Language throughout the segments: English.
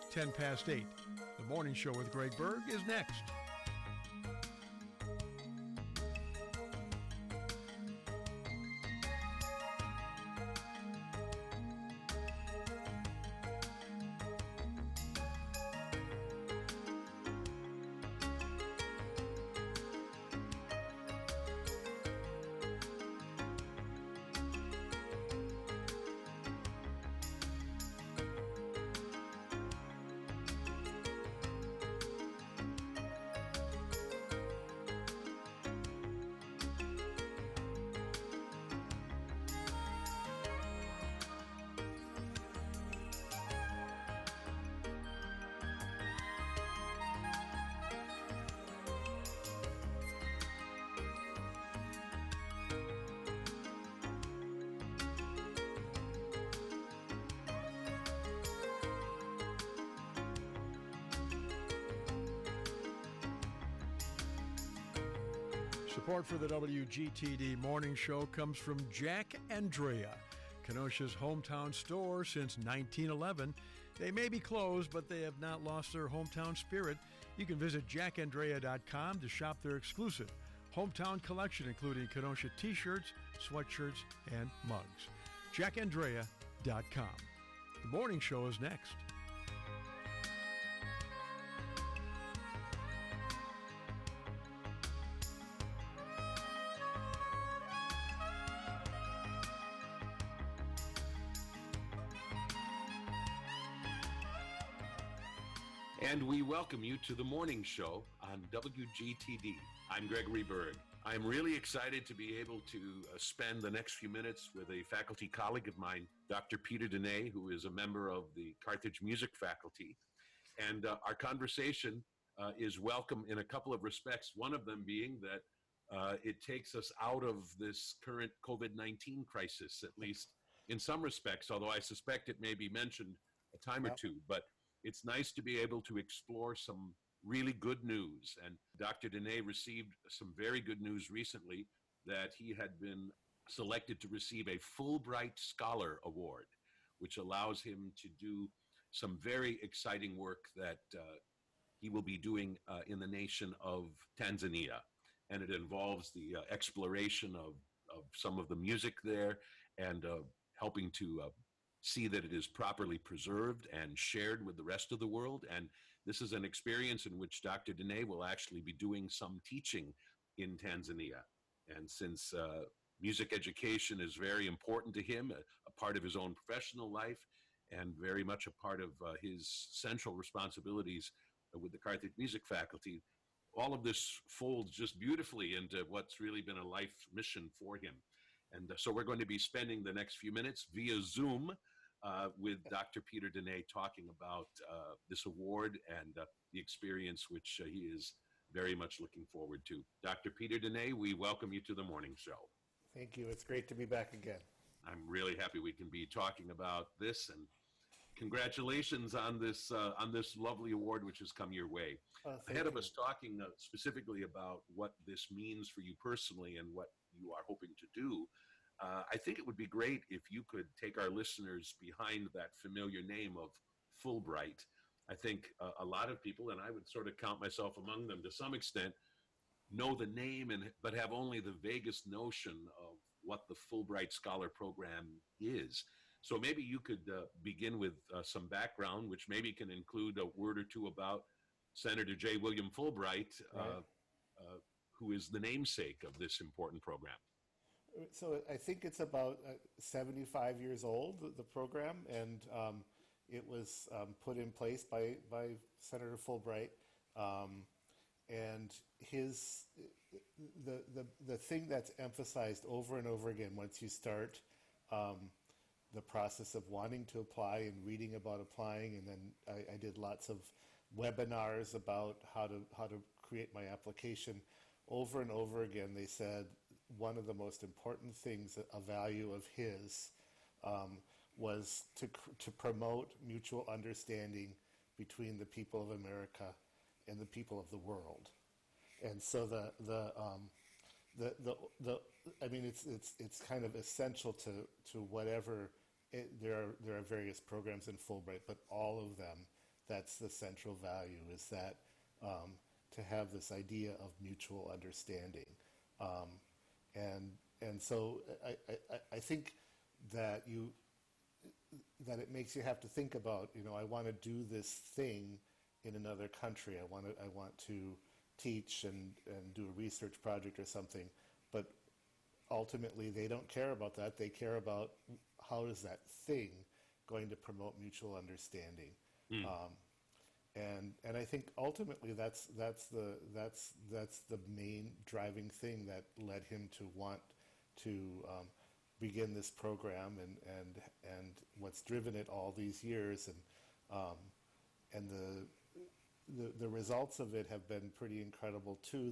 10 past 8. The Morning Show with Greg Berg is next. Support for the WGTD Morning Show comes from Jack Andrea, Kenosha's hometown store since 1911. They may be closed, but they have not lost their hometown spirit. You can visit jackandrea.com to shop their exclusive hometown collection, including Kenosha t-shirts, sweatshirts, and mugs. jackandrea.com. The Morning Show is next. And we welcome you to the Morning Show on WGTD. I'm Gregory Berg. I'm really excited to be able to spend the next few minutes with a faculty colleague of mine, Dr. Peter Dene, who is a member of the Carthage Music Faculty. And our conversation is welcome in a couple of respects, one of them being that it takes us out of this current COVID-19 crisis, at least in some respects, although I suspect it may be mentioned a time or two. But it's nice to be able to explore some really good news. And Dr. Dene received some very good news recently that he had been selected to receive a Fulbright Scholar Award, which allows him to do some very exciting work that he will be doing in the nation of Tanzania. And it involves the exploration of some of the music there and helping to see that it is properly preserved and shared with the rest of the world. And this is an experience in which Dr. Dene will actually be doing some teaching in Tanzania. And since music education is very important to him, a part of his own professional life, and very much a part of his central responsibilities with the Carthage Music Faculty, all of this folds just beautifully into what's really been a life mission for him. And so we're going to be spending the next few minutes via Zoom with Dr. Peter Dene talking about this award and the experience which he is very much looking forward to. Dr. Peter Dene, we welcome you to the Morning Show. Thank you. It's great to be back again. I'm really happy we can be talking about this, and congratulations on this lovely award which has come your way. Ahead of us talking specifically about what this means for you personally and what you are hoping to do, I think it would be great if you could take our listeners behind that familiar name of Fulbright. I think a lot of people, and I would sort of count myself among them to some extent, know the name but have only the vaguest notion of what the Fulbright Scholar Program is. So maybe you could begin with some background, which maybe can include a word or two about Senator J. William Fulbright, who is the namesake of this important program. So I think it's about 75 years old, the program, and it was put in place by Senator Fulbright. And the thing that's emphasized over and over again once you start the process of wanting to apply and reading about applying, and then I did lots of webinars about how to create my application. Over and over again, they said one of the most important things, a value of his, was to promote mutual understanding between the people of America and the people of the world. And so it's kind of essential to whatever. There are various programs in Fulbright, but all of them, that's the central value, is that to have this idea of mutual understanding. Um, and so I think that it makes you have to think about, I want to do this thing in another country. I want to teach and do a research project or something, but ultimately they don't care about that. They care about how is that thing going to promote mutual understanding. Mm. And I think ultimately that's the main driving thing that led him to want to begin this program, and what's driven it all these years, and the results of it have been pretty incredible too.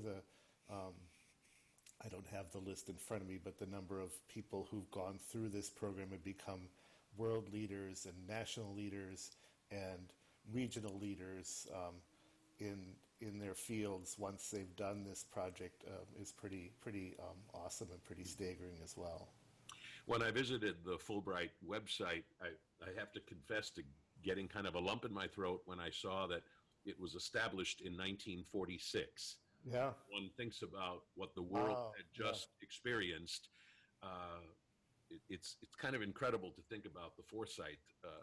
I don't have the list in front of me, but the number of people who've gone through this program and become world leaders and national leaders and regional leaders in their fields once they've done this project is pretty awesome and pretty staggering as well. When I visited the Fulbright website, I have to confess to getting kind of a lump in my throat when I saw that it was established in 1946. Yeah. One thinks about what the world Wow. had Yeah. just experienced. Uh, it's kind of incredible to think about the foresight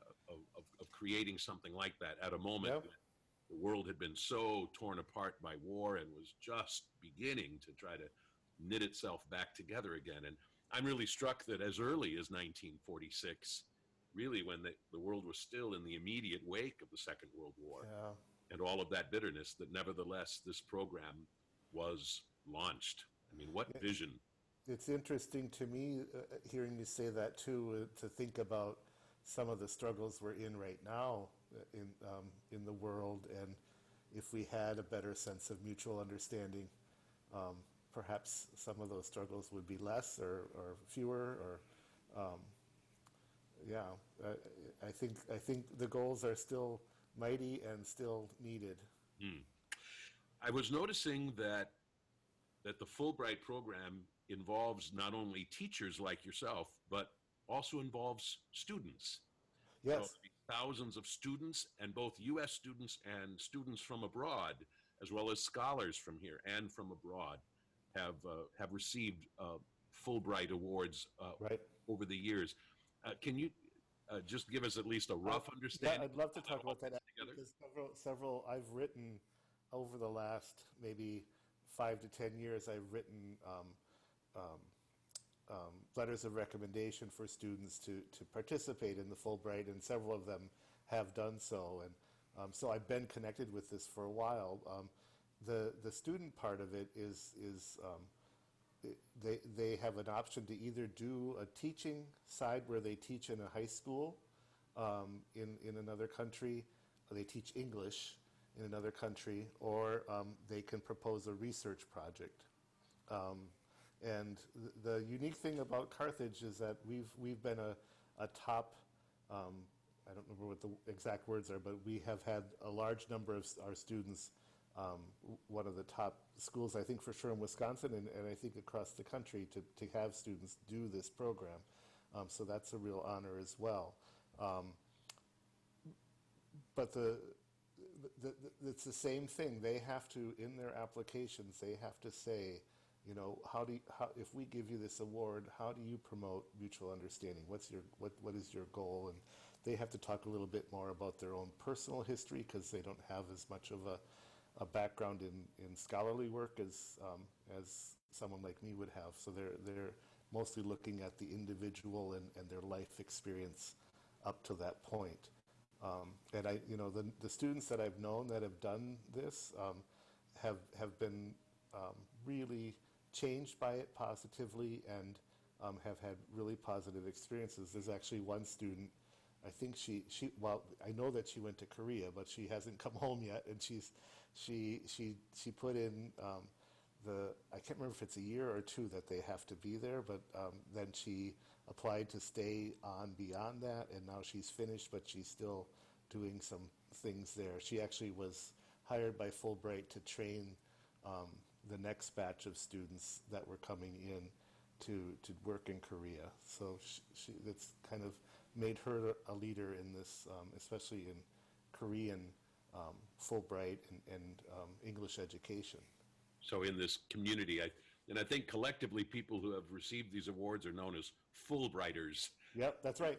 of creating something like that at a moment Yep. when the world had been so torn apart by war and was just beginning to try to knit itself back together again. And I'm really struck that as early as 1946, really when the world was still in the immediate wake of the Second World War Yeah. and all of that bitterness, that nevertheless this program was launched. I mean, what vision? It's interesting to me hearing you say that too, to think about some of the struggles we're in right now in the world, and if we had a better sense of mutual understanding, um, perhaps some of those struggles would be less or fewer. Or um, yeah, I think the goals are still mighty and still needed. Hmm. I was noticing that the Fulbright program involves not only teachers like yourself, but also involves students. So Yes. thousands of students, and both U.S. students and students from abroad, as well as scholars from here and from abroad, have received Fulbright awards Right. over the years. Can you just give us at least a rough Yeah, understanding I'd love to of how talk that all about that fits actually, together? because several I've written over the last maybe 5 to 10 years. I've written um, letters of recommendation for students to participate in the Fulbright, and several of them have done so. And so I've been connected with this for a while. The student part of it is they have an option to either do a teaching side where they teach in a high school in another country, or they teach English in another country, or they can propose a research project. Um, and the unique thing about Carthage is that we've been a top, I don't remember what the exact words are, but we have had a large number of our students, one of the top schools, I think for sure in Wisconsin, and I think across the country, to have students do this program. So that's a real honor as well. Um, but it's the same thing. They have to, in their applications, they have to say, if we give you this award, how do you promote mutual understanding? What is your goal? And they have to talk a little bit more about their own personal history, because they don't have as much of a background in scholarly work as someone like me would have. So they're mostly looking at the individual and their life experience up to that point. And the students that I've known that have done this have been really changed by it positively, and have had really positive experiences. There's actually one student, I think well, I know that she went to Korea, but she hasn't come home yet, and she put in I can't remember if it's a year or two that they have to be there, but then she applied to stay on beyond that, and now she's finished, but she's still doing some things there. She actually was hired by Fulbright to train the next batch of students that were coming in to work in Korea. So that's kind of made her a leader in this, especially in Korean Fulbright and English education. So in this community, and I think collectively people who have received these awards are known as Fulbrighters. Yep, that's right.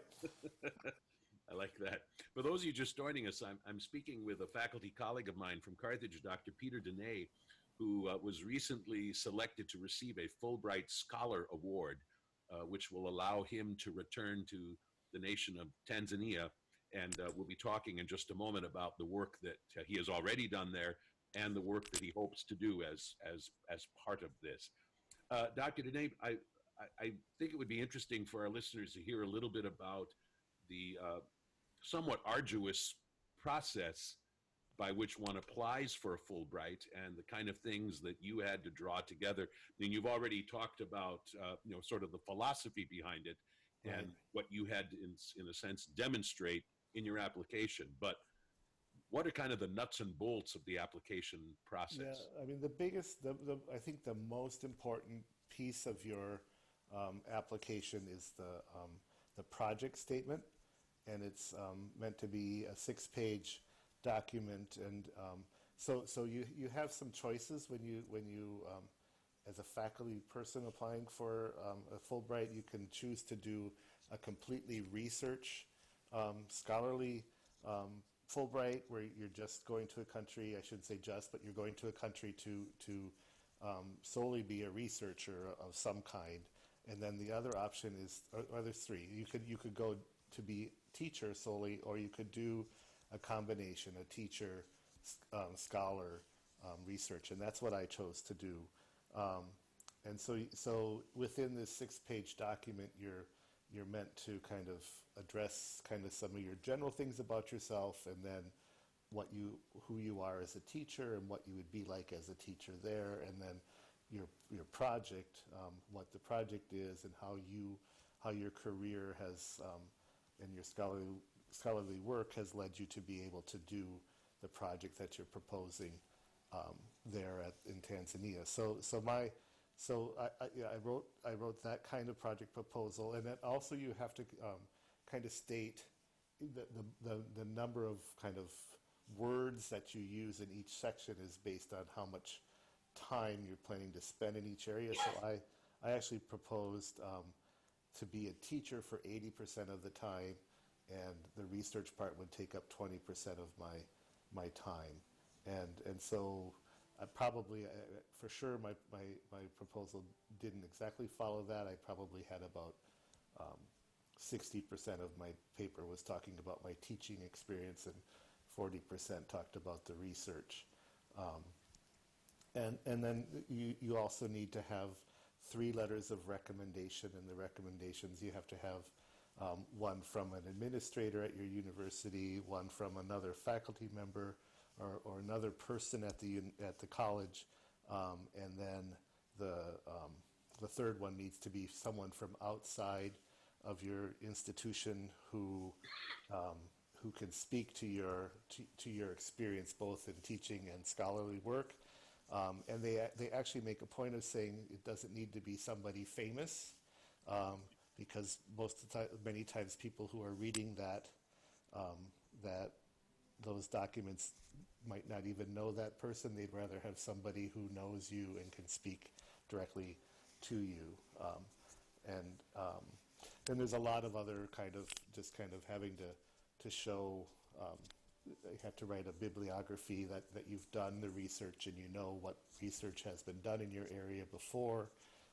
I like that. For those of you just joining us, I'm speaking with a faculty colleague of mine from Carthage, Dr. Peter Dene, who was recently selected to receive a Fulbright Scholar Award, which will allow him to return to the nation of Tanzania. And we'll be talking in just a moment about the work that he has already done there and the work that he hopes to do as part of this. Dr. Dene, I think it would be interesting for our listeners to hear a little bit about the somewhat arduous process by which one applies for a Fulbright and the kind of things that you had to draw together. I mean, you've already talked about, sort of the philosophy behind it and what you had to, in a sense, demonstrate in your application. But what are kind of the nuts and bolts of the application process? Yeah, I mean, I think the most important piece of your application is the project statement, and it's meant to be a 6-page document, and so you have some choices when you as a faculty person applying for a Fulbright. You can choose to do a completely research scholarly Fulbright, where you're just going to a country. I shouldn't say just, but you're going to a country to solely be a researcher of some kind. And then the other option is, or there's three. You could go to be teacher solely, or you could do a combination, a teacher, scholar, research, and that's what I chose to do. And so within this 6-page document, you're meant to kind of address kind of some of your general things about yourself, and then who you are as a teacher and what you would be like as a teacher there, and then your project, what the project is, and how your career has and your scholarly work has led you to be able to do the project that you're proposing there in Tanzania. I wrote that kind of project proposal, and then also you have to kind of state the number of kind of words that you use in each section is based on how much time you're planning to spend in each area. So I actually proposed to be a teacher for 80% of the time, and the research part would take up 20% of my time, and so I probably, for sure, my proposal didn't exactly follow that. I probably had about 60% of my paper was talking about my teaching experience, and 40% talked about the research. And then you also need to have 3 letters of recommendation, and the recommendations you have to have one from an administrator at your university, one from another faculty member, or another person at the college, and then the third one needs to be someone from outside of your institution who can speak to your experience both in teaching and scholarly work. And they actually make a point of saying it doesn't need to be somebody famous, because many times people who are reading those documents might not even know that person. They'd rather have somebody who knows you and can speak directly to you. And there's a lot of other kind of having to show, you have to write a bibliography that you've done the research and you know what research has been done in your area before.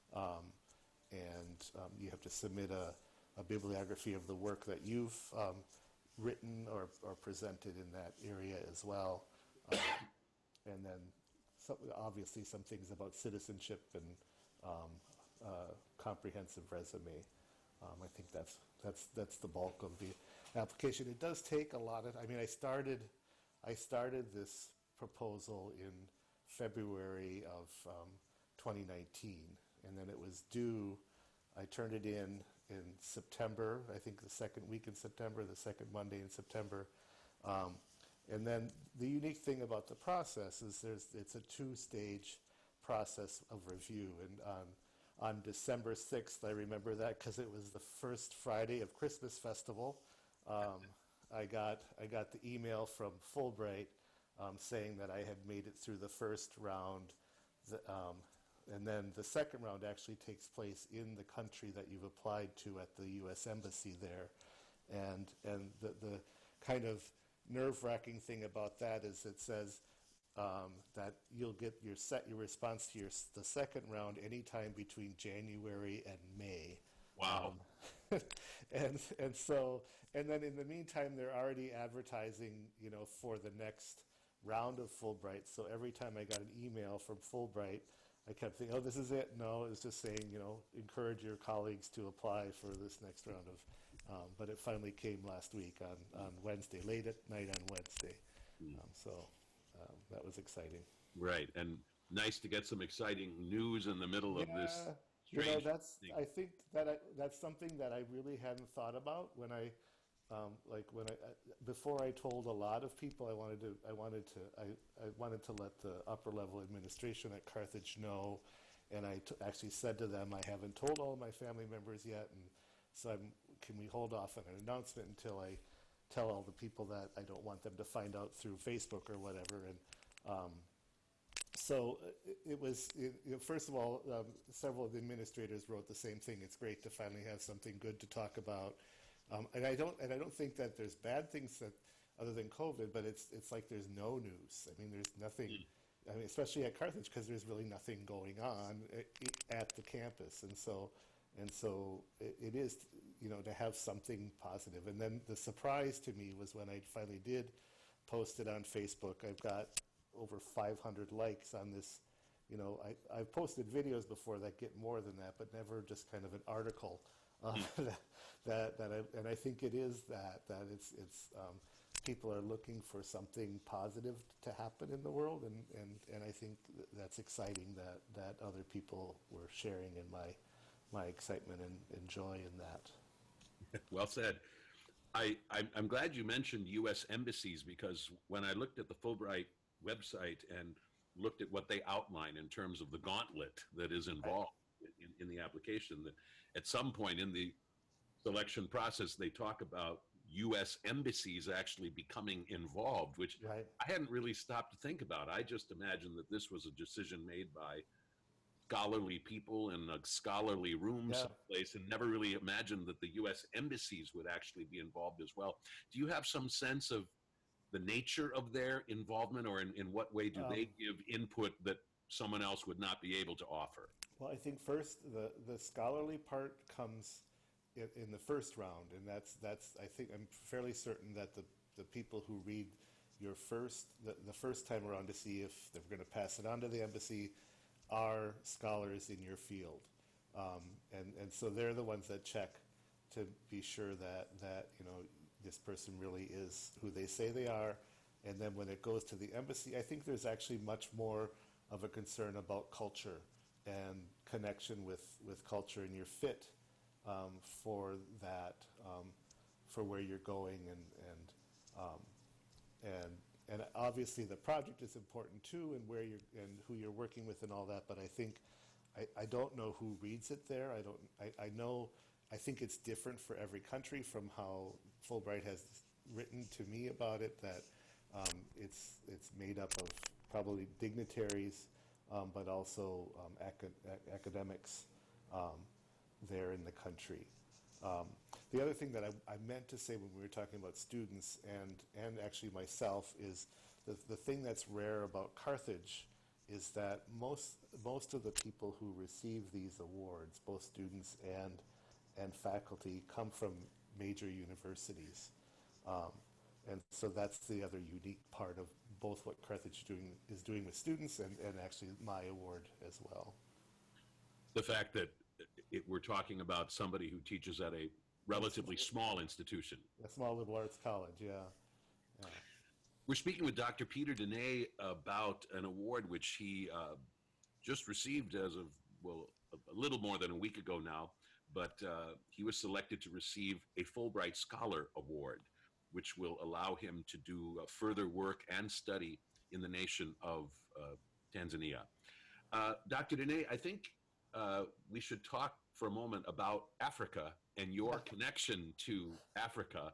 And you have to submit a bibliography of the work that you've written or presented in that area as well. And then obviously some things about citizenship and comprehensive resume. I think that's the bulk of the application. It does take a lot of, I started this proposal in February of 2019, and then it was due, I turned it in September, I think the second week in September, the second Monday in September. And then the unique thing about the process is it's a 2-stage process of review. And on December 6th, I remember that because it was the first Friday of Christmas festival. I got the email from Fulbright saying that I had made it through the first round. The, and then the second round actually takes place in the country that you've applied to at the U.S. Embassy there. And the kind of nerve-wracking thing about that is it says that you'll get your response to the second round anytime between January and May. Wow. And then in the meantime, they're already advertising, for the next round of Fulbright. So every time I got an email from Fulbright, I kept thinking, oh, this is it. No, it was just saying, encourage your colleagues to apply for this next round of. But it finally came last week on Wednesday, late at night on Wednesday. That was exciting. Right, and nice to get some exciting news in the middle of this strange thing. I think that's something that I really hadn't thought about when before I told a lot of people I wanted to let the upper level administration at Carthage know, and I actually said to them, I haven't told all of my family members yet, and so can we hold off on an announcement until I tell all the people that I don't want them to find out through Facebook or whatever. And so it was, first of all, several of the administrators wrote the same thing. It's great to finally have something good to talk about. And I don't think that there's bad things that other than COVID, but it's like there's no news. I mean, there's nothing. I mean, especially at Carthage, because there's really nothing going on at the campus, and so it is, to have something positive. And then the surprise to me was when I finally did post it on Facebook. I've got over 500 likes on this. I've posted videos before that get more than that, but never just kind of an article. And I think it is that it's people are looking for something positive to happen in the world, and I think that's exciting that other people were sharing in my excitement and joy in that. Well said. I'm glad you mentioned U.S. embassies, because when I looked at the Fulbright website and looked at what they outline in terms of the gauntlet that is involved in the application, that at some point in the selection process they talk about U.S. embassies actually becoming involved, which Right. I hadn't really stopped to think about. I just imagined that this was a decision made by scholarly people in a scholarly room someplace, and never really imagined that the U.S. embassies would actually be involved as well. Do you have some sense of the nature of their involvement, or in what way do they give input that someone else would not be able to offer? Well, I think first the scholarly part comes in the first round, and that's I think I'm fairly certain that the people who read your the first time around to see if they're going to pass it on to the embassy are scholars in your field, and so they're the ones that check to be sure that this person really is who they say they are. And then when it goes to the embassy, I think there's actually much more of a concern about culture and connection with culture, and your fit for that, for where you're going, and obviously the project is important too, and where you're and who you're working with and all that. But I think I don't know who reads it there. I think it's different for every country from how Fulbright has written to me about it, that it's made up of probably dignitaries, but also academics there in the country. The other thing that I meant to say when we were talking about students and actually myself is the thing that's rare about Carthage is that most of the people who receive these awards, both students and faculty, come from major universities. And so that's the other unique part of both what Carthage is doing with students and actually my award as well. The fact that we're talking about somebody who teaches at a relatively small institution. A small liberal arts college, yeah. We're speaking with Dr. Peter Dene about an award which he just received as of, a little more than a week ago now, but he was selected to receive a Fulbright Scholar Award, which will allow him to do further work and study in the nation of Tanzania. Dr. Dene, I think we should talk for a moment about Africa and your connection to Africa.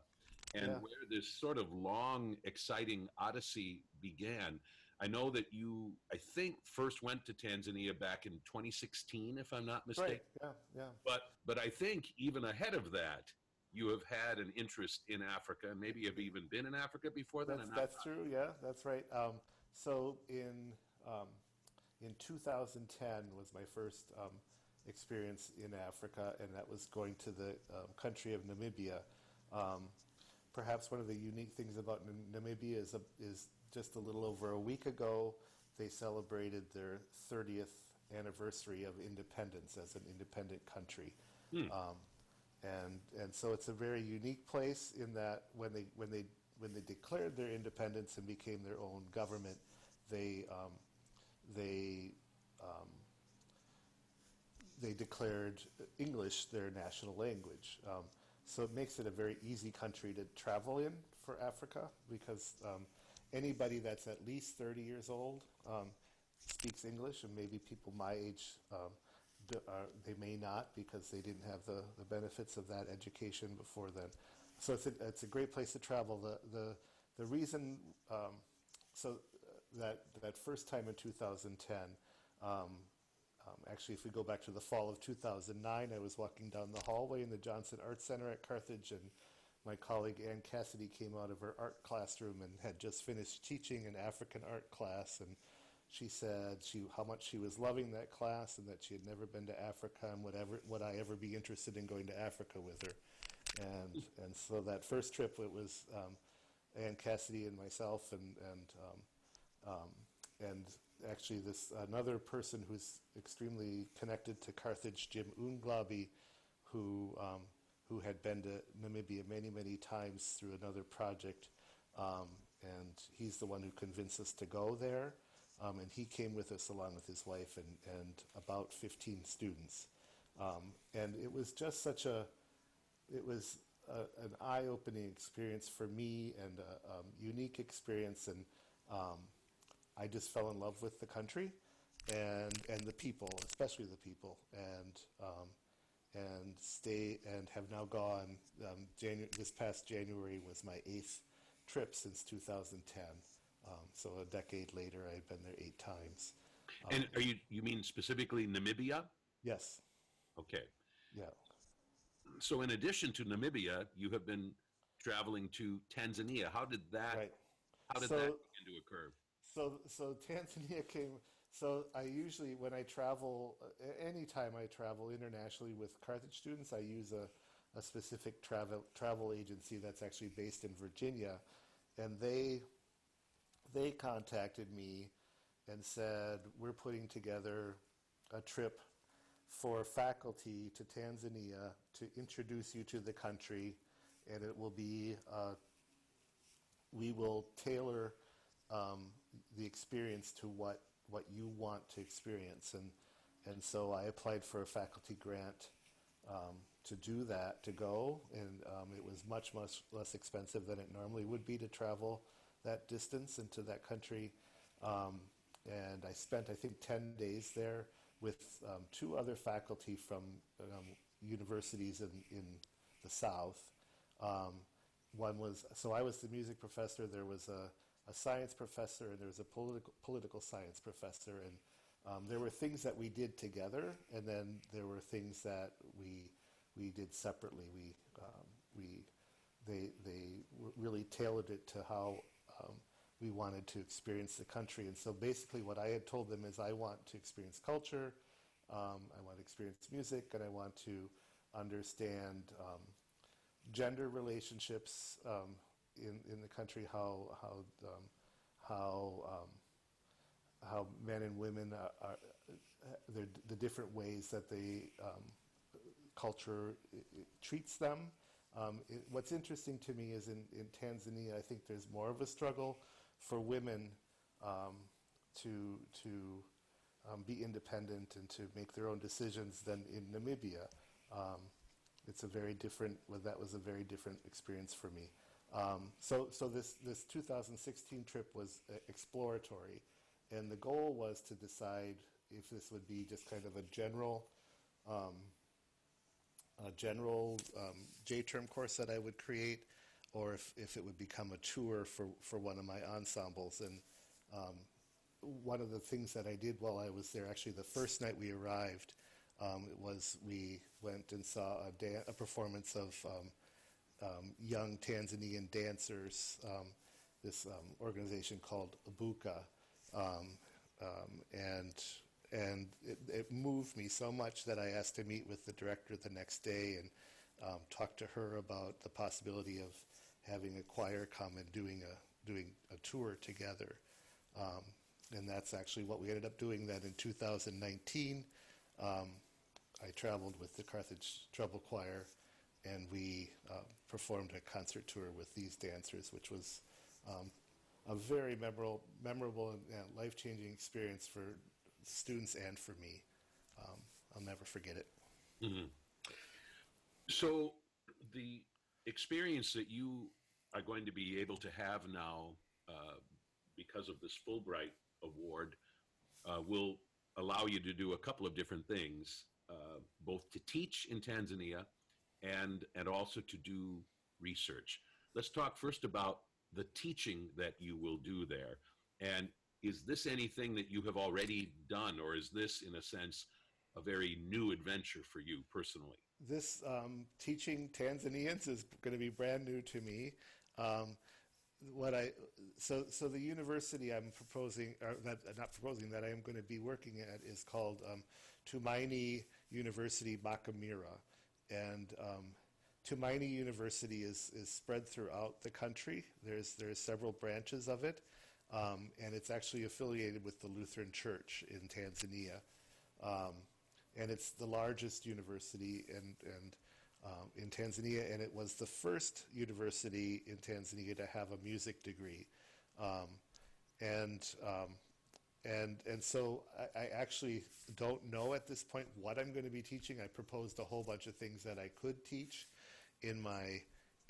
and Yeah. where this sort of long, exciting odyssey began. I know that you, I think, first went to Tanzania back in 2016, if I'm not Right. mistaken. Yeah. Yeah. But I think even ahead of that, you have had an interest in Africa, and maybe have even been in Africa before then. I'm not. That's true. Yeah, that's right. So um, in 2010 was my first experience in Africa, and that was going to the country of Namibia. Um, Perhaps one of the unique things about Namibia is just a little over a week ago, they celebrated their 30th anniversary of independence as an independent country. Hmm. Um, and so it's a very unique place in that when they declared their independence and became their own government, they they um, they declared English their national language. So it makes it a very easy country to travel in for Africa because anybody that's at least 30 years old speaks English, and maybe people my age they may not because they didn't have the benefits of that education before then. So it's a great place to travel. The reason so that first time in 2010. Actually, if we go back to the fall of 2009, I was walking down the hallway in the Johnson Art Center at Carthage, and my colleague Ann Cassidy came out of her art classroom and had just finished teaching an African art class, and she said how much she was loving that class and that she had never been to Africa and would I ever be interested in going to Africa with her. And so that first trip, it was Ann Cassidy and myself and actually this another person who's extremely connected to Carthage, Jim Unglabi, who had been to Namibia many times through another project, and he's the one who convinced us to go there. And he came with us along with his wife and about 15 students. And it was just an eye-opening experience for me and a unique experience, and I just fell in love with the country and the people, especially the people, and have now gone. This past January was my 8th trip since 2010. So a decade later, I've been there 8 times. And you mean specifically Namibia? Yes. Okay. Yeah. So in addition to Namibia, you have been traveling to Tanzania. Right. How did that So begin to occur? So Tanzania came. So I usually, when I travel, anytime I travel internationally with Carthage students, I use a specific travel agency that's actually based in Virginia, and they contacted me and said, we're putting together a trip for faculty to Tanzania to introduce you to the country, and it will be we will tailor the experience to what you want to experience. And so I applied for a faculty grant to do that, to go, and it was much less expensive than it normally would be to travel that distance into that country. And I spent, I think, 10 days there with 2 other faculty from universities in the South. One was, so I was the music professor, there was a science professor, and there was a political science professor, and there were things that we did together, and then there were things that we did separately. They really tailored it to how we wanted to experience the country, and so basically what I had told them is I want to experience culture, I want to experience music, and I want to understand gender relationships in the country, how men and women are the different ways that culture treats them. What's interesting to me is in Tanzania, I think there's more of a struggle for women to be independent and to make their own decisions than in Namibia. It's a very different. Well, that was a very different experience for me. So this 2016 trip was exploratory, and the goal was to decide if this would be just kind of a general J-term course that I would create, or if it would become a tour for one of my ensembles. And um, one of the things that I did while I was there, actually the first night we arrived, it was we went and saw a performance of young Tanzanian dancers, this organization called Abuka, um, and it moved me so much that I asked to meet with the director the next day and talk to her about the possibility of having a choir come and doing a tour together. Um, and that's actually what we ended up doing. That in 2019, I traveled with the Carthage Treble Choir, and we performed a concert tour with these dancers, which was a very memorable and life-changing experience for students and for me. I'll never forget it. Mm-hmm. So the experience that you are going to be able to have now because of this Fulbright award will allow you to do a couple of different things, both to teach in Tanzania and also to do research. Let's talk first about the teaching that you will do there. And is this anything that you have already done, or is this, in a sense, a very new adventure for you personally? This teaching Tanzanians is going to be brand new to me. Um, so the university I'm proposing, or not proposing, that I am going to be working at is called Tumaini University Makamira, and Tumaini University is spread throughout the country. There's several branches of it, and it's actually affiliated with the Lutheran Church in Tanzania. And it's the largest university in Tanzania, and it was the first university in Tanzania to have a music degree. Um, and so I actually don't know at this point what I'm going to be teaching. I proposed a whole bunch of things that I could teach in my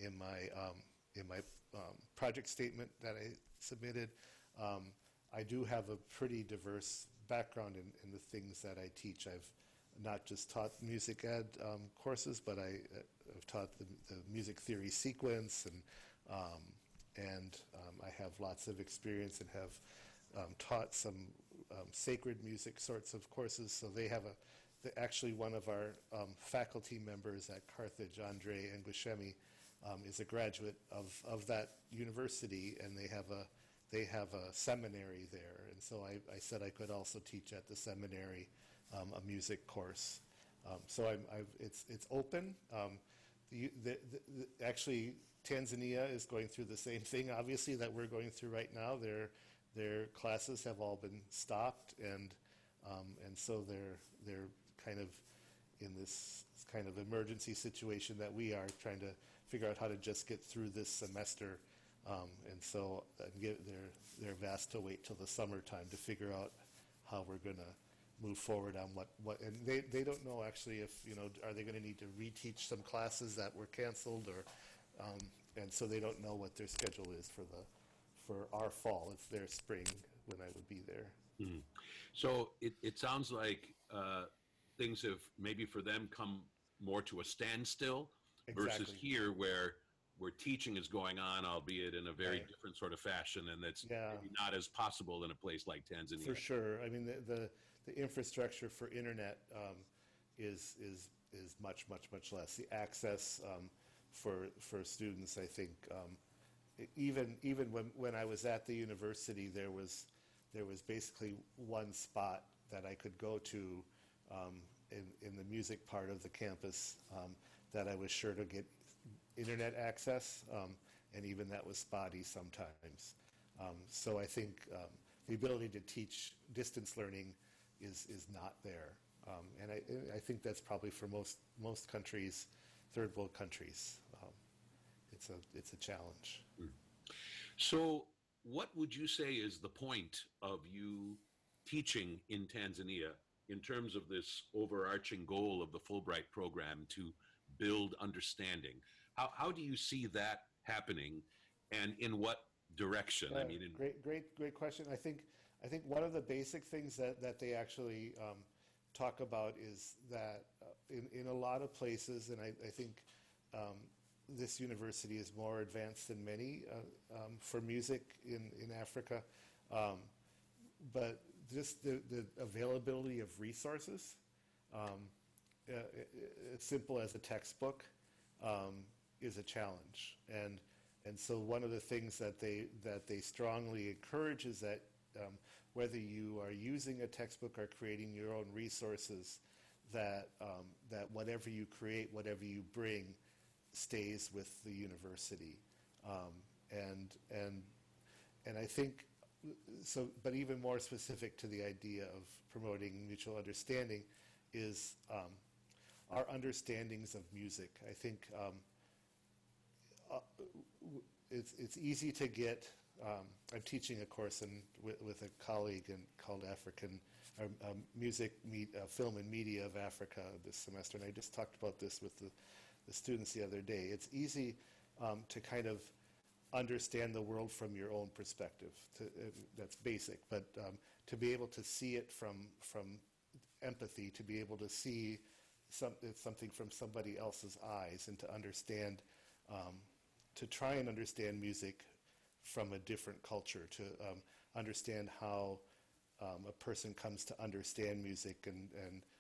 project statement that I submitted. I do have a pretty diverse background in the things that I teach. I've not just taught music ed courses, but I've taught the music theory sequence, and I have lots of experience and have taught some sacred music sorts of courses. So they have actually one of our faculty members at Carthage, Andre Ngushemi, is a graduate of that university, and they have a seminary there. And so I said I could also teach at the seminary a music course. So it's open. Actually, Tanzania is going through the same thing, obviously, that we're going through right now. Their classes have all been stopped, and so they're kind of in this kind of emergency situation that we are trying to figure out how to just get through this semester. And so they're asked to wait till the summertime to figure out how we're going to move forward on what and they don't know actually if, are they going to need to reteach some classes that were canceled, or and so they don't know what their schedule is for our fall. It's their spring when I would be there. Mm-hmm. So it sounds like things have maybe for them come more to a standstill. Exactly. Versus here where teaching is going on, albeit in a very Right. different sort of fashion, and that's Yeah. maybe not as possible in a place like Tanzania. For sure. I mean, the infrastructure for internet is much less. The access for students, I think, even when I was at the university, there was basically one spot that I could go to in the music part of the campus that I was sure to get internet access, and even that was spotty sometimes. So I think the ability to teach distance learning is not there, and I think that's probably for most countries, third world countries. It's a challenge. So what would you say is the point of you teaching in Tanzania in terms of this overarching goal of the Fulbright program to build understanding? How do you see that happening, and in what direction? I mean, great question. I think one of the basic things that they actually talk about is that in a lot of places, and I think this university is more advanced than many for music in Africa, um, but just the availability of resources, um, as simple as a textbook, is a challenge. And so one of the things that they strongly encourage is that whether you are using a textbook or creating your own resources, that whatever you create, whatever you bring, stays with the university. Um, and I think so. But even more specific to the idea of promoting mutual understanding is our understandings of music. I think it's easy to get. I'm teaching a course with a colleague called African Music, Film and Media of Africa this semester, and I just talked about this with the students the other day. It's easy to kind of understand the world from your own perspective. That's basic, but to be able to see it from empathy, to be able to see something from somebody else's eyes, and to understand, to try and understand music from a different culture, to understand how a person comes to understand music and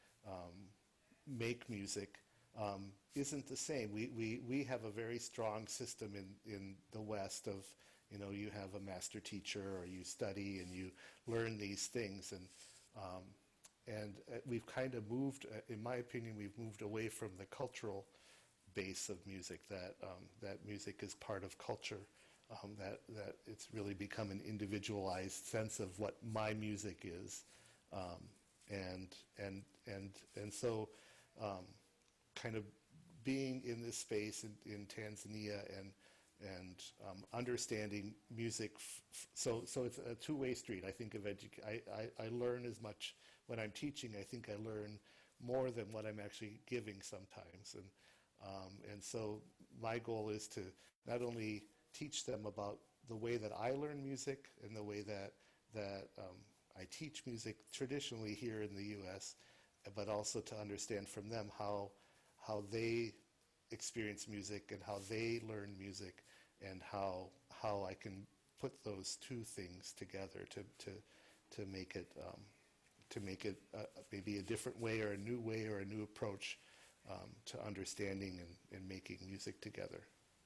make music, isn't the same. We have a very strong system in the West of, you have a master teacher, or you study and you learn these things, and we've kind of moved, in my opinion, we've moved away from the cultural base of music, that music is part of culture, that it's really become an individualized sense of what my music is, and so kind of being in this space in Tanzania and understanding music, so it's a two-way street. I think of I learn as much when I'm teaching. I think I learn more than what I'm actually giving sometimes, and so my goal is to not only teach them about the way that I learn music and the way that I teach music traditionally here in the U.S., but also to understand from them how they experience music and how they learn music, and how I can put those two things together to make it maybe a different way, or a new way, or a new approach to understanding and making music together.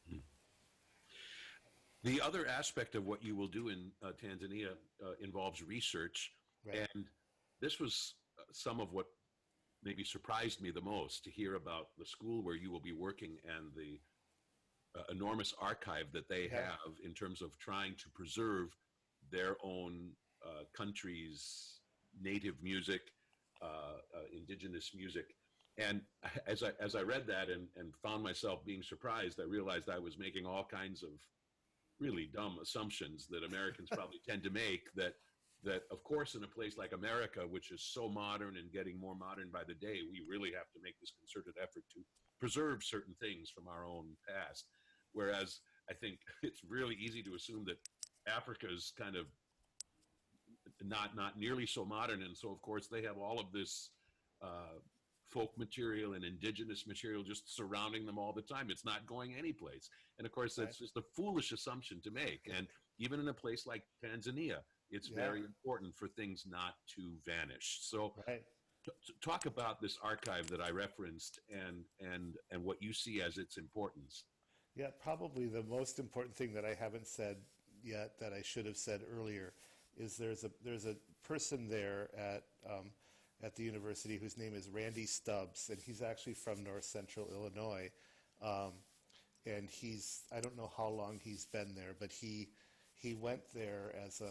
The other aspect of what you will do in Tanzania involves research, Right. and this was some of what maybe surprised me the most, to hear about the school where you will be working and the enormous archive that they Yeah. have in terms of trying to preserve their own country's native music, indigenous music. And as I read that and found myself being surprised, I realized I was making all kinds of really dumb assumptions that Americans probably tend to make, that of course in a place like America, which is so modern and getting more modern by the day, we really have to make this concerted effort to preserve certain things from our own past. Whereas I think it's really easy to assume that Africa is kind of not nearly so modern, and so of course they have all of this folk material and indigenous material just surrounding them all the time. It's not going anyplace. And of course, that's Right. just a foolish assumption to make. And even in a place like Tanzania, it's Yeah. very important for things not to vanish. So Right. talk about this archive that I referenced, and what you see as its importance. Yeah, probably the most important thing that I haven't said yet, that I should have said earlier, is there's a person there at the university whose name is Randy Stubbs, and he's actually from North Central Illinois, and I don't know how long he's been there, but he went there as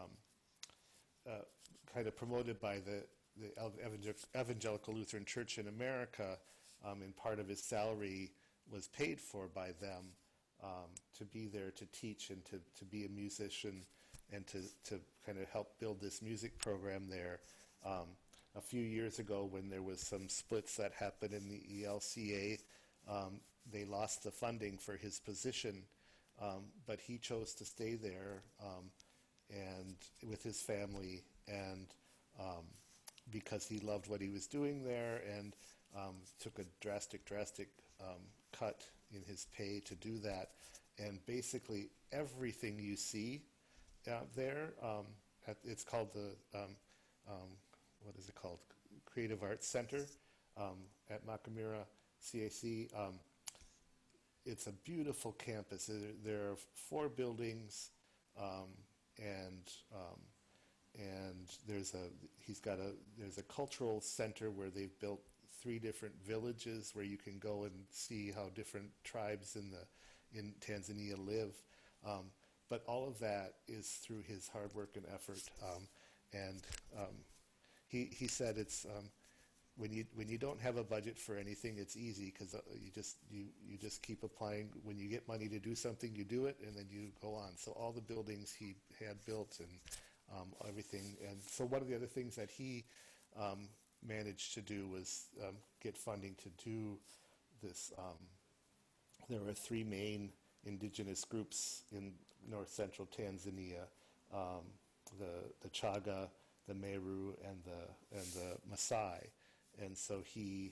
kind of promoted by the Evangelical Lutheran Church in America, and part of his salary was paid for by them, to be there to teach and to be a musician, and to kind of help build this music program there. A few years ago, when there was some splits that happened in the ELCA, they lost the funding for his position, but he chose to stay there, and with his family, and because he loved what he was doing there, and took a drastic cut in his pay to do that. And basically everything you see there, it's called the what is it called? Creative Arts Center at Makamura CAC. It's a beautiful campus. There are 4 buildings, um, and um, and there's a cultural center where they've built 3 different villages where you can go and see how different tribes in Tanzania live. But all of that is through his hard work and effort. And he said it's when you don't have a budget for anything, it's easy because you just keep applying. When you get money to do something, you do it, and then you go on. So all the buildings he had built and everything. And so one of the other things that he managed to do was get funding to do this. There are 3 main indigenous groups in north central Tanzania: the Chaga, the Meru, and the Maasai. And so he,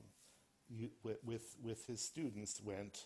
with his students, went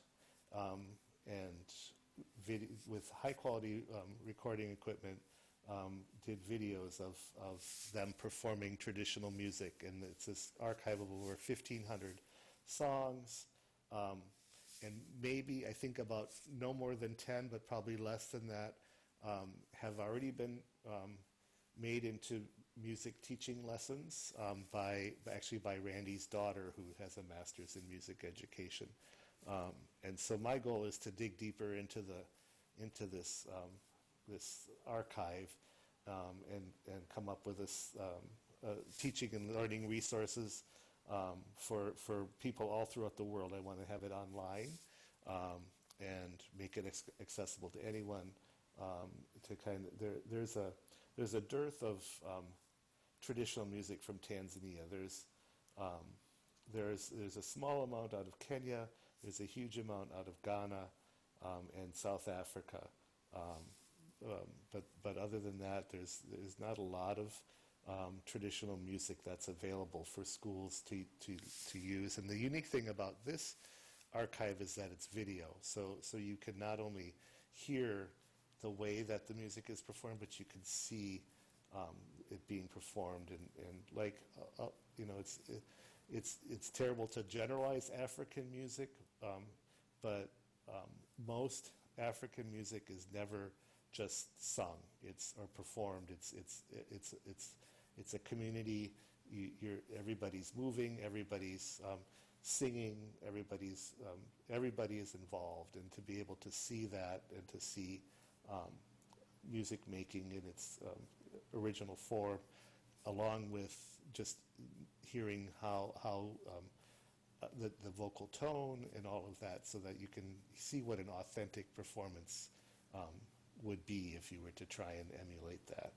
and with high quality recording equipment, did videos of them performing traditional music. And it's this archive of over 1,500 songs. And maybe, I think about no more than 10, but probably less than that, have already been made into music teaching lessons by Randy's daughter, who has a master's in music education. And so my goal is to dig deeper into this archive and come up with this teaching and learning resources for people all throughout the world. I want to have it online and make it accessible to anyone. There's a dearth of traditional music from Tanzania. There's a small amount out of Kenya. There's a huge amount out of Ghana and South Africa. But other than that, there's not a lot of traditional music that's available for schools to use. And the unique thing about this archive is that it's video. So you can not only hear the way that the music is performed, but you can see it being performed. And like, it's terrible to generalize African music, but most African music is never just sung. Or performed. It's a community. Everybody's moving. Everybody's singing. Everybody is involved. And to be able to see that and to see music making in its original form, along with just hearing how the vocal tone and all of that, so that you can see what an authentic performance would be if you were to try and emulate that.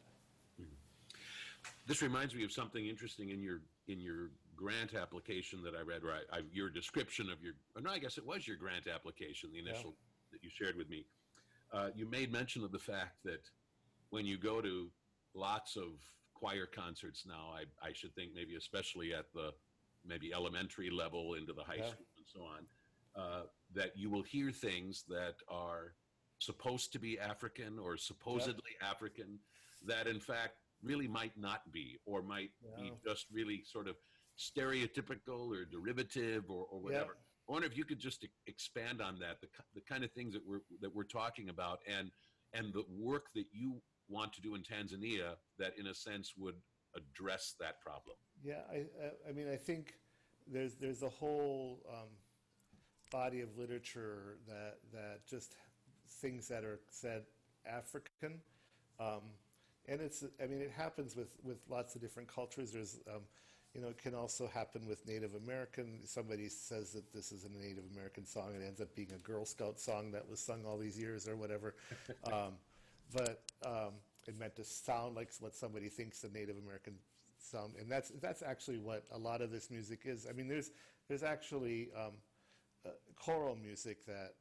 This reminds me of something interesting in your grant application that I read. Your description of I guess it was your grant application, the initial that you shared with me. You made mention of the fact that when you go to lots of choir concerts now, I should think maybe especially at the maybe elementary level into the high school and so on, that you will hear things that are supposed to be African or supposedly African that in fact really might not be, or might be just really sort of stereotypical or derivative or whatever. I wonder if you could just expand on that, the kind of things that we're talking about, and the work that you want to do in Tanzania that, in a sense, would address that problem. Yeah, I mean, I think there's a whole body of literature that just things that are said African, and it happens with lots of different cultures. There's it can also happen with Native American. Somebody says that this is a Native American song, and it ends up being a Girl Scout song that was sung all these years or whatever. But it meant to sound like what somebody thinks a Native American sound, and that's actually what a lot of this music is. I mean, there's actually choral music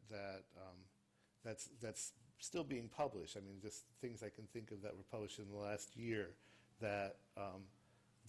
that's still being published. I mean, just things I can think of that were published in the last year that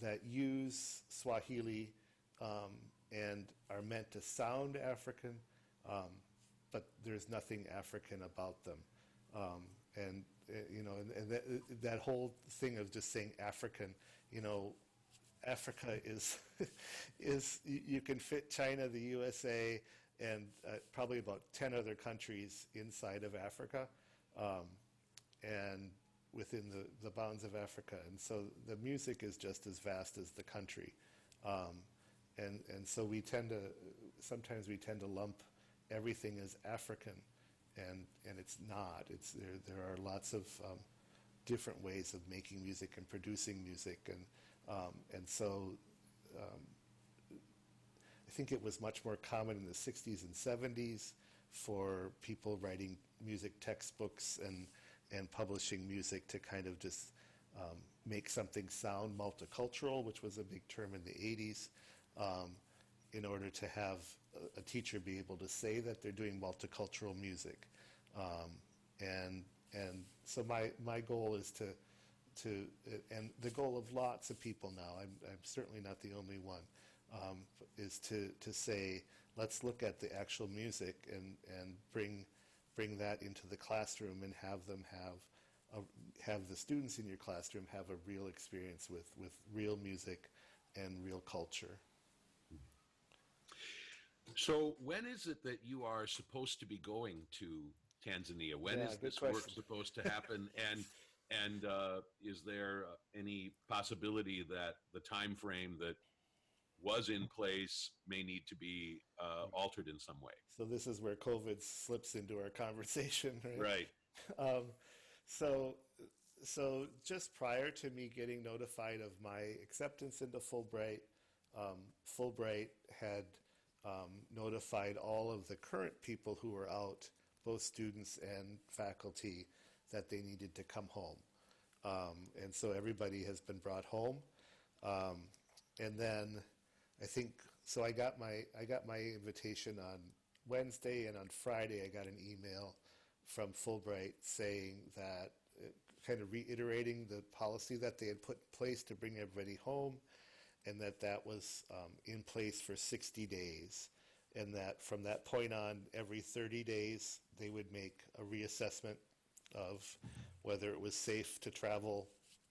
use Swahili and are meant to sound African, um, but there's nothing African about them. And you know, and that whole thing of just saying African, you know, Africa is you can fit China, the USA, and probably about 10 other countries inside of Africa, um, and within the bounds of Africa. And so the music is just as vast as the country. Um, and so sometimes we tend to lump everything as African, and it's not. There are lots of different ways of making music and producing music, and so I think it was much more common in the 60s and 70s for people writing music textbooks and publishing music to kind of just make something sound multicultural, which was a big term in the 80s, in order to have a teacher be able to say that they're doing multicultural music. And so my goal is to and the goal of lots of people now, I'm certainly not the only one, is to say, let's look at the actual music and bring that into the classroom and have them have the students in your classroom have a real experience with real music and real culture. So when is it that you are supposed to be going to Tanzania? When is this work supposed to happen? And is there any possibility that the time frame that was in place may need to be altered in some way? So this is where COVID slips into our conversation, right? Right. So just prior to me getting notified of my acceptance into Fulbright, Fulbright had notified all of the current people who were out, both students and faculty, that they needed to come home. And so everybody has been brought home. And then I think, so I got my invitation on Wednesday, and on Friday I got an email from Fulbright saying that, kind of reiterating the policy that they had put in place to bring everybody home, and that was in place for 60 days. And that from that point on, every 30 days, they would make a reassessment of whether it was safe to travel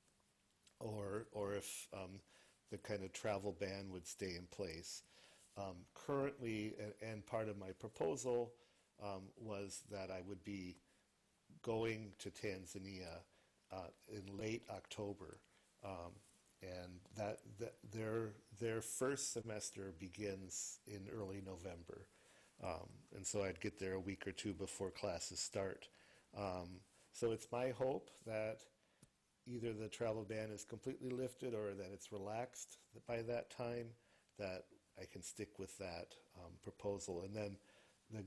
or if the kind of travel ban would stay in place. Currently, and part of my proposal was that I would be going to Tanzania in late October. And that their first semester begins in early November, and so I'd get there a week or two before classes start. So it's my hope that either the travel ban is completely lifted or that it's relaxed by that time, that I can stick with that proposal, and then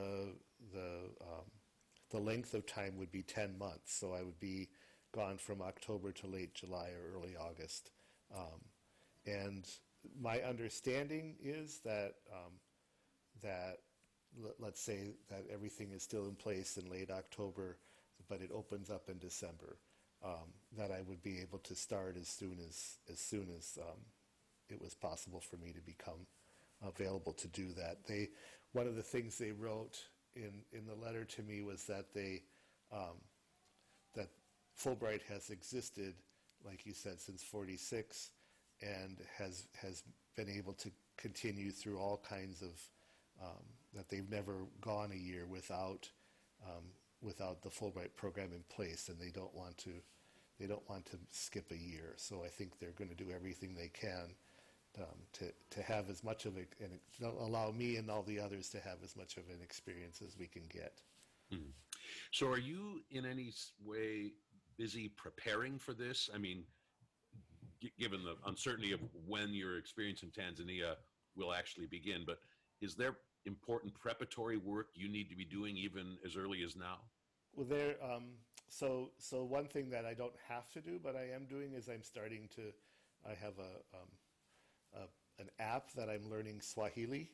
the length of time would be 10 months. So I would be gone from October to late July or early August. And my understanding is that, let's say that everything is still in place in late October, but it opens up in December, that I would be able to start as soon as it was possible for me to become available to do that. One of the things they wrote in the letter to me was that that Fulbright has existed, like you said, since '46, and has been able to continue through all kinds of that they've never gone a year without the Fulbright program in place, and they don't want to skip a year. So I think they're going to do everything they can to have as much of it, and allow me and all the others to have as much of an experience as we can get. Hmm. So are you in any way busy preparing for this? I mean, given the uncertainty of when your experience in Tanzania will actually begin, but is there important preparatory work you need to be doing even as early as now? Well, so one thing that I don't have to do, but I am doing, is I have an app that I'm learning Swahili.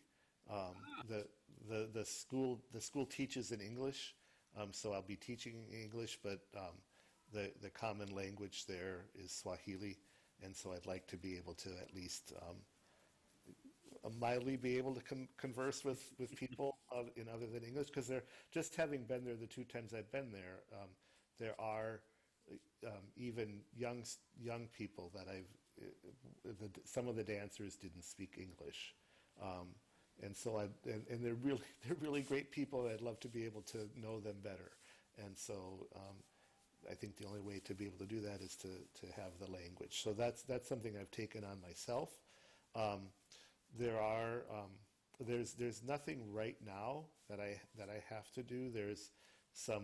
The school teaches in English, so I'll be teaching in English, but the common language there is Swahili, and so I'd like to be able to at least mildly be able to converse with people in other than English, because they're just having been there the two times I've been there. There are even young people that some of the dancers didn't speak English, and so and they're really great people. I'd love to be able to know them better, and so I think the only way to be able to do that is to have the language. So that's something I've taken on myself. There's nothing right now that I have to do. There's some.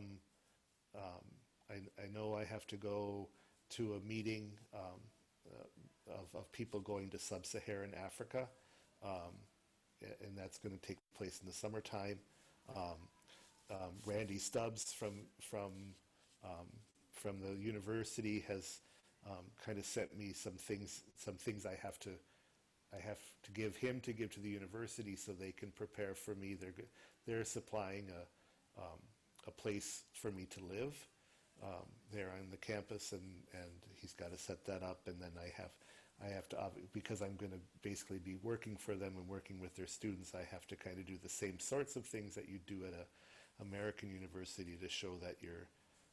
I know I have to go to a meeting of people going to sub-Saharan Africa, and that's going to take place in the summertime. Randy Stubbs from the university has kind of sent me some things I have to give him to give to the university so they can prepare for me. They're supplying a place for me to live there on the campus, and he's got to set that up, and then I have to, because I'm going to basically be working for them and working with their students, I have to kind of do the same sorts of things that you do at a American university to show that you're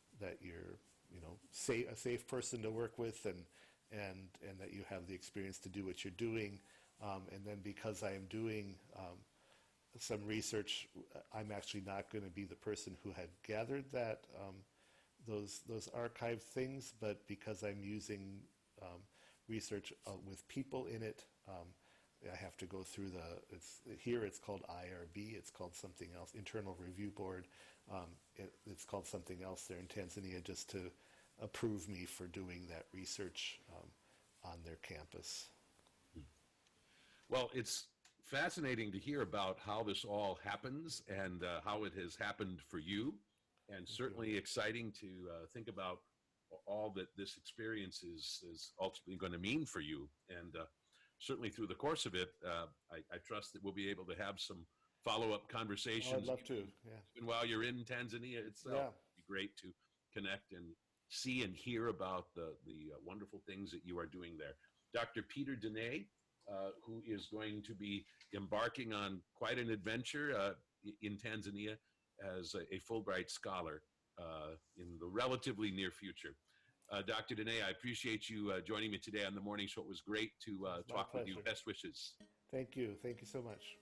a safe person to work with, and that you have the experience to do what you're doing. And then because I am doing some research, I'm actually not going to be the person who had gathered those archive things, but because I'm using research with people in it, I have to go through here it's called IRB, it's called something else, Internal Review Board. It's called something else there in Tanzania, just to approve me for doing that research on their campus. Well, it's fascinating to hear about how this all happens and how it has happened for you, and certainly exciting to think about all that this experience is ultimately going to mean for you. And certainly through the course of it, I trust that we'll be able to have some follow-up conversations. I'd love to, yeah. Even while you're in Tanzania itself. Yeah. It'd be great to connect and see and hear about the wonderful things that you are doing there. Dr. Peter Dene, who is going to be embarking on quite an adventure in Tanzania as a Fulbright scholar in the relatively near future. Dr. Dene, I appreciate you joining me today on the morning show. It was great to talk with you. Best wishes. Thank you. Thank you so much.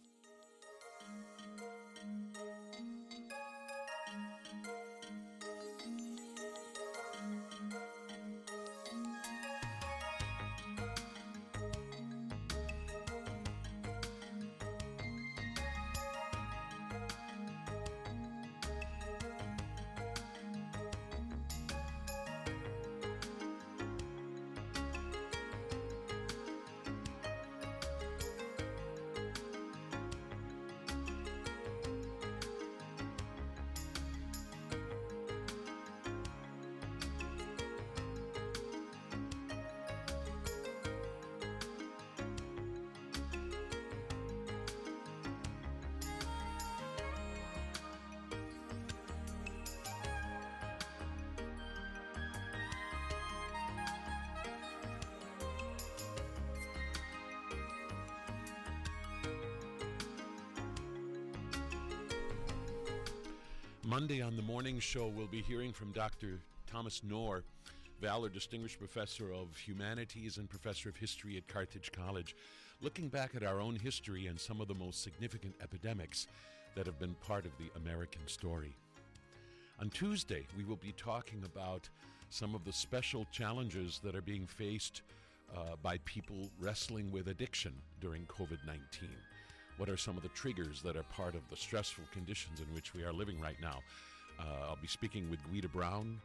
Monday on the morning show, we'll be hearing from Dr. Thomas Knorr, Valor Distinguished Professor of Humanities and Professor of History at Carthage College, looking back at our own history and some of the most significant epidemics that have been part of the American story. On Tuesday, we will be talking about some of the special challenges that are being faced by people wrestling with addiction during COVID-19. What are some of the triggers that are part of the stressful conditions in which we are living right now? I'll be speaking with Guida Brown,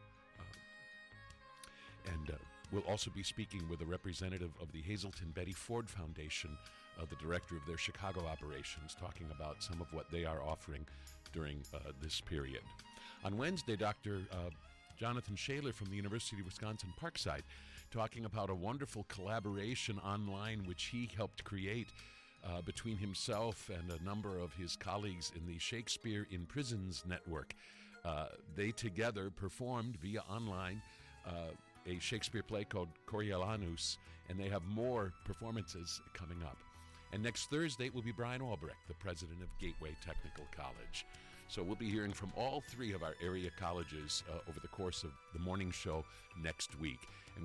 and we'll also be speaking with a representative of the Hazelton Betty Ford Foundation, the director of their Chicago operations, talking about some of what they are offering during this period. On Wednesday, Dr. Jonathan Shaler from the University of Wisconsin-Parkside, talking about a wonderful collaboration online which he helped create between himself and a number of his colleagues in the Shakespeare in Prisons network. They together performed via online a Shakespeare play called Coriolanus, and they have more performances coming up. And next Thursday will be Brian Albrecht, the president of Gateway Technical College. So we'll be hearing from all three of our area colleges over the course of the morning show next week. And